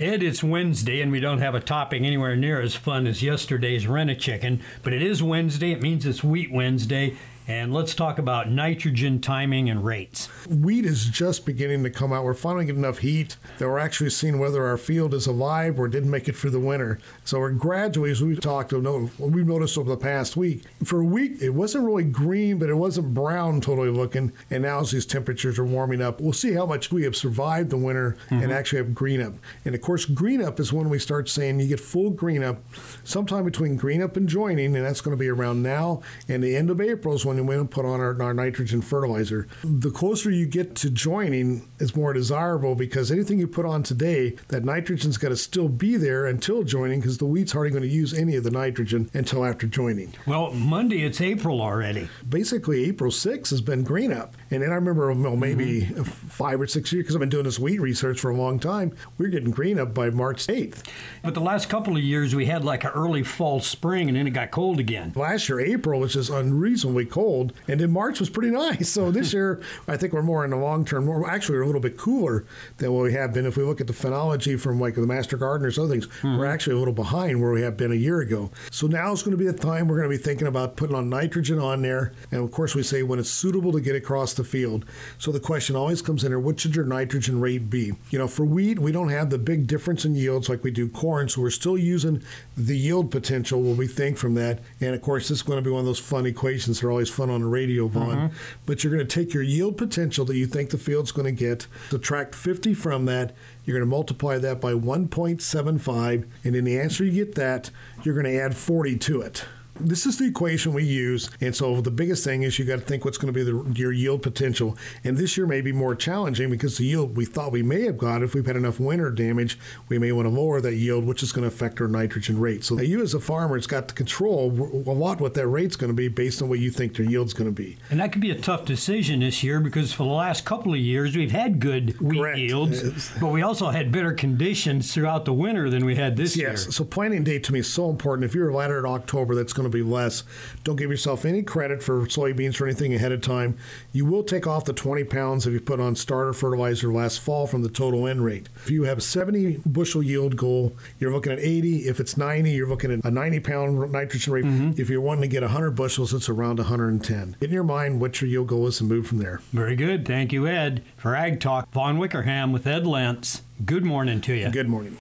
Ed, it's Wednesday, and we don't have a topic anywhere near as fun as yesterday's Rent-A-Chicken, but it is Wednesday. It means it's Wheat Wednesday, and let's talk about nitrogen timing and rates. Wheat is just beginning to come out. We're finally getting enough heat that we're actually seeing whether our field is alive or didn't make it through the winter. So we're gradually, as we've noticed over the past week, for a week, it wasn't really green, but it wasn't brown totally looking. And now as these temperatures are warming up, we'll see how much we have survived the winter and actually have green up. And of course, green up is when we start saying you get full green up sometime between green up and joining, and that's going to be around now and the end of April is when we put on our nitrogen fertilizer. The closer you get to joining is more desirable because anything you put on today, that nitrogen's got to still be there until joining because the wheat's hardly going to use any of the nitrogen until after joining. Well, Monday, it's April already. Basically, April 6th has been green up. And then I remember maybe 5 or 6 years, because I've been doing this wheat research for a long time, we were getting green up by March 8th. But the last couple of years, we had like an early fall spring, and then it got cold again. Last year, April was just unreasonably cold, and then March was pretty nice. So this year, I think we're more in the long term. Actually, we're a little bit cooler than what we have been. If we look at the phenology from like the Master Gardeners, other things, we're actually a little behind where we have been a year ago. So now it's going to be the time we're going to be thinking about putting on nitrogen on there. And of course, we say when it's suitable to get across the field. So the question always comes in here, what should your nitrogen rate be? You know, for wheat, we don't have the big difference in yields like we do corn. So we're still using the yield potential, what we think from that. And of course, this is going to be one of those fun equations that are always fun on the radio, Vaughn. But you're going to take your yield potential that you think the field's going to get, subtract 50 from that. You're going to multiply that by 1.75. And in the answer you get that, you're going to add 40 to it. This is the equation we use, and so the biggest thing is you got to think what's going to be your yield potential. And this year may be more challenging because the yield we thought we may have got, if we've had enough winter damage, we may want to lower that yield, which is going to affect our nitrogen rate. So you as a farmer has got to control a lot what that rate's going to be based on what you think your yield's going to be. And that could be a tough decision this year because for the last couple of years we've had good wheat yields, but we also had better conditions throughout the winter than we had this year. Yes, so planting date to me is so important. If you're later in October, that's going to be less. Don't give yourself any credit for soybeans or anything ahead of time. You will take off the 20 pounds if you put on starter fertilizer last fall from the total N rate. If you have a 70 bushel yield goal, you're looking at 80. If it's 90, you're looking at a 90 pound nitrogen rate. If you're wanting to get 100 bushels, it's around 110. Get in your mind what your yield goal is and move from there. Very good. Thank you, Ed. For Ag Talk, Vaughn Wickerham with Ed Lentz. Good morning to you. Good morning.